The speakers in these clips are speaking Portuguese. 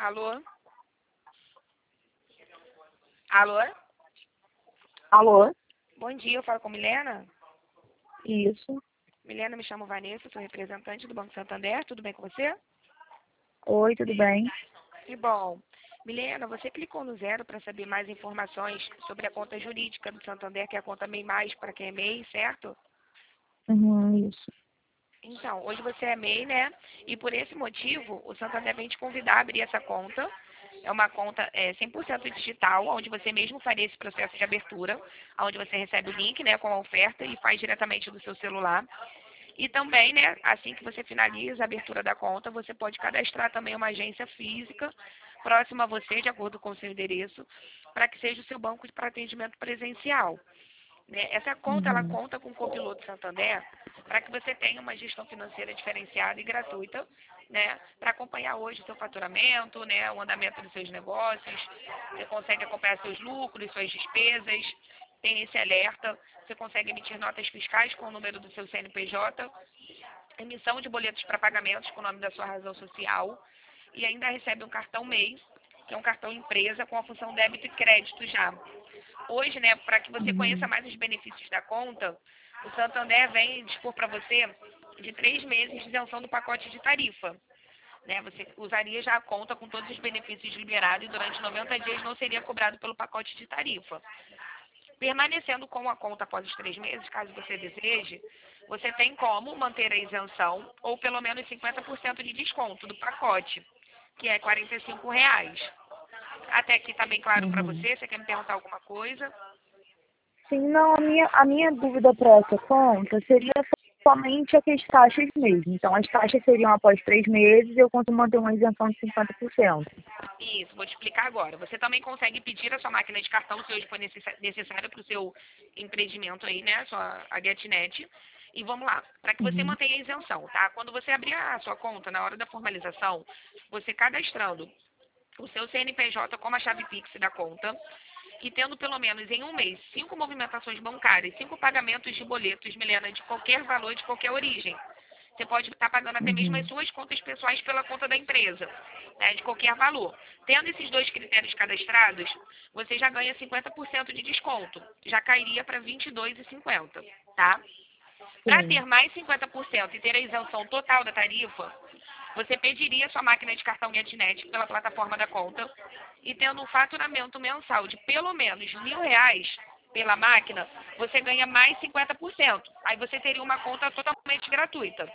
Alô? Alô? Alô? Bom dia, eu falo com Milena. Isso. Milena, me chamo Vanessa, sou representante do Banco Santander. Tudo bem com você? Oi, tudo bem? Que bom. Milena, você clicou no 0 para saber mais informações sobre a conta jurídica do Santander, que é a conta MEI+, para quem é MEI, certo? Isso. Então, hoje você é MEI, né? E por esse motivo, o Santander vem te convidar a abrir essa conta. É uma conta 100% digital, onde você mesmo faria esse processo de abertura, onde você recebe o link, né, com a oferta e faz diretamente do seu celular. E também, né, assim que você finaliza a abertura da conta, você pode cadastrar também uma agência física próxima a você, de acordo com o seu endereço, para que seja o seu banco para atendimento presencial. Né? Essa conta, ela conta com o Copiloto Santander para que você tenha uma gestão financeira diferenciada e gratuita, né? Para acompanhar hoje o seu faturamento, né? O andamento dos seus negócios. Você consegue acompanhar seus lucros, suas despesas, tem esse alerta. Você consegue emitir notas fiscais com o número do seu CNPJ, emissão de boletos para pagamentos com o nome da sua razão social e ainda recebe um cartão MEI, que é um cartão empresa com a função débito e crédito já. Hoje, né, para que você conheça mais os benefícios da conta, o Santander vem dispor para você de 3 meses de isenção do pacote de tarifa. Né? Você usaria já a conta com todos os benefícios liberados e durante 90 dias não seria cobrado pelo pacote de tarifa. Permanecendo com a conta após os 3 meses, caso você deseje, você tem como manter a isenção ou pelo menos 50% de desconto do pacote, que é R$ 45. Até aqui está bem claro para você? Você quer me perguntar alguma coisa? Sim, não, a minha dúvida para essa conta seria somente as taxas mesmo. Então, as taxas seriam após 3 meses e eu consigo manter uma isenção de 50%. Isso, vou te explicar agora. Você também consegue pedir a sua máquina de cartão, se hoje for necessário para o seu empreendimento aí, né, a GetNet. E vamos lá, para que você mantenha a isenção, tá? Quando você abrir a sua conta, na hora da formalização, você cadastrando o seu CNPJ como a chave Pix da conta e tendo pelo menos em um mês 5 movimentações bancárias, 5 pagamentos de boletos, Milena, de qualquer valor, de qualquer origem. Você pode estar pagando até mesmo as suas contas pessoais pela conta da empresa, né, de qualquer valor. Tendo esses dois critérios cadastrados, você já ganha 50% de desconto. Já cairia para R$ 22,50, tá? Para ter mais 50% e ter a isenção total da tarifa, você pediria sua máquina de cartão GetNet pela plataforma da conta e tendo um faturamento mensal de pelo menos R$ 1.000 pela máquina, você ganha mais 50%. Aí você teria uma conta totalmente gratuita.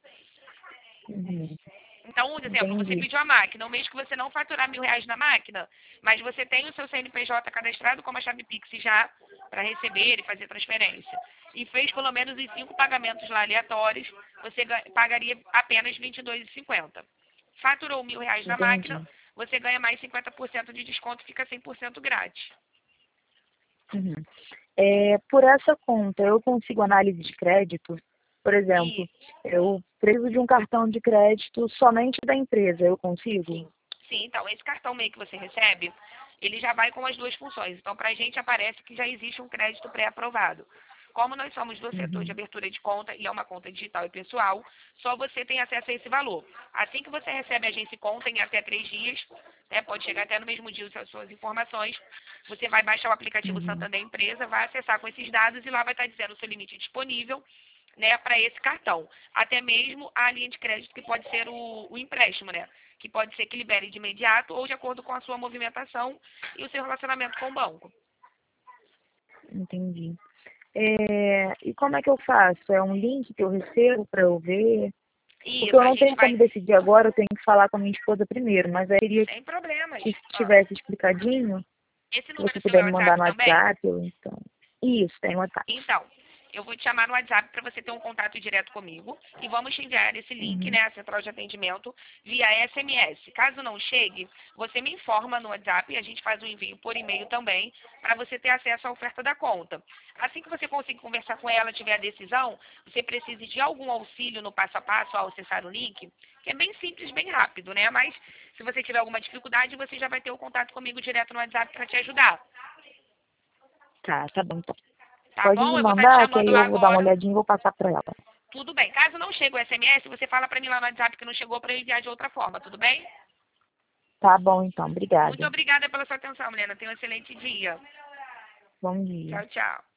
Então, por exemplo, você Entendi. pediu a máquina, um mês que você não faturar R$ 1.000 na máquina, mas você tem o seu CNPJ cadastrado como a chave Pix já para receber e fazer transferência. E fez pelo menos os 5 pagamentos lá aleatórios, você pagaria apenas R$ 22,50. Faturou R$ 1.000 na Entendi. máquina, você ganha mais 50% de desconto, fica 100% grátis. Por essa conta, eu consigo análise de crédito? Por exemplo, E eu preciso de um cartão de crédito somente da empresa, eu consigo? sim, então, esse cartão MEI que você recebe, ele já vai com as duas funções. Então, para a gente aparece que já existe um crédito pré-aprovado. Como nós somos do setor de abertura de conta e é uma conta digital e pessoal, só você tem acesso a esse valor. Assim que você recebe a agência conta, em até 3 dias, né, pode chegar até no mesmo dia as suas informações, você vai baixar o aplicativo Santander Empresa, vai acessar com esses dados e lá vai estar dizendo o seu limite disponível, né, para esse cartão. Até mesmo a linha de crédito, que pode ser o empréstimo, né? Que pode ser que libere de imediato ou de acordo com a sua movimentação e o seu relacionamento com o banco. Entendi. E como é que eu faço? É um link que eu recebo para eu ver? Porque Isso, eu a não gente tenho vai... como decidir agora, eu tenho que falar com a minha esposa primeiro, mas aí eu queria Sem problemas. que se Ah, tivesse explicadinho, esse se número você seu é puder o me mandar WhatsApp no também? WhatsApp, ou então... Isso, tem WhatsApp. Então, eu vou te chamar no WhatsApp para você ter um contato direto comigo e vamos te enviar esse link, né, a central de atendimento, via SMS. Caso não chegue, você me informa no WhatsApp e a gente faz o envio por e-mail também para você ter acesso à oferta da conta. Assim que você conseguir conversar com ela, tiver a decisão, você precise de algum auxílio no passo a passo ao acessar o link, que é bem simples, bem rápido, né? Mas se você tiver alguma dificuldade, você já vai ter o contato comigo direto no WhatsApp para te ajudar. Tá bom, então. Tá Pode bom? me Eu vou estar te mandar, que aí chamando lá eu vou dar uma agora. olhadinha e vou passar para ela. Tudo bem. Caso não chegue o SMS, você fala para mim lá no WhatsApp que não chegou para eu enviar de outra forma, tudo bem? Tá bom, então. Muito Obrigada. obrigada pela sua atenção, Milena. Tenha um excelente dia. Bom dia. Tchau, tchau.